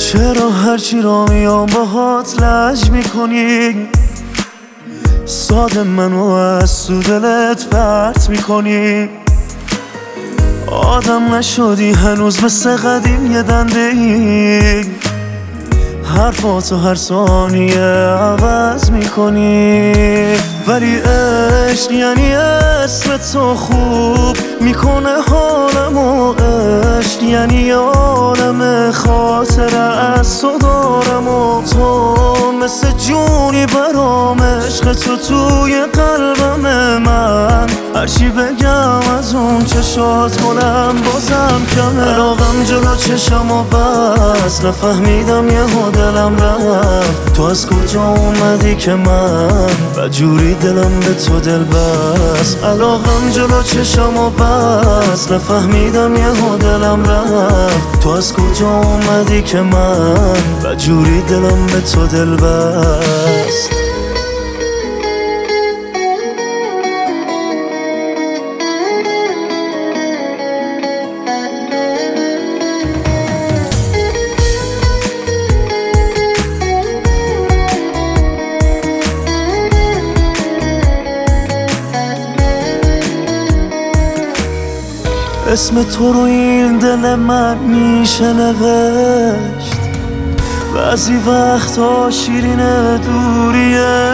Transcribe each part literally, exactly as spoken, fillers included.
چرا هرچی را میام باهات لج میکنی؟ ساده منو از تو دلت پرت میکنی. آدم نشدی هنوز مثل قدیم یه دنده ای، حرفاتو هر ثانیه عوض میکنی. ولی عشق یعنی اسم تو خوب میکنه حالمو، عشق یعنی عالم خاطره از تو دارم و تو مثل جونی برام. عشق تو توی قلبم من، هرچی بگم از اون چشات کنم بازم کمه. علاقم جلو چشم و بس نفهمیدم یهو دلم رفت. تو از کجا اومدی که من بجوری دلم به تو دل بست. علاقم جلو چشم و بس نفهمیدم یهو دلم رفت. تو از کجا اومدی که من بجوری دلم به تو دل بست. اسم تو رو این دل من میشه نوشت، بعضی وقتا شیرین دوریه.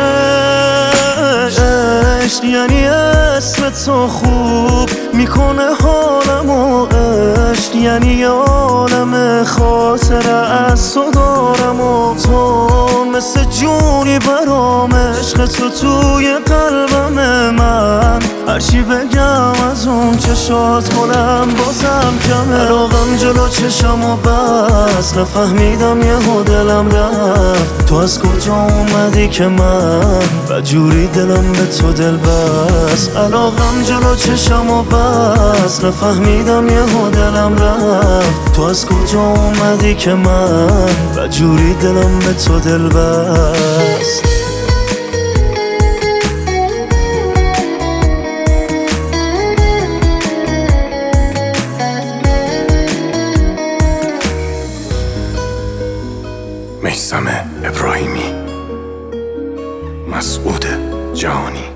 عشق یعنی اسم تو خوب میکنه حالمو، عشق یعنی عالم خاطره از تو دارم و تو مثل جونی برام. عشق تو توی قلبم من، هرچی بگم از اون چشات کنم بازم کمه. علاقم جلو چشم و بس نفهمیدم یهو دلم رفت. تو از کجا اومدی که من بجوری دلم به تو دل بست. علاقم جلو چشم و بس نفهمیدم یهو دلم رفت. تو از کجا اومدی که من بجوری دلم به تو دل بست. میثم ابراهیمی، مسعود جهانی.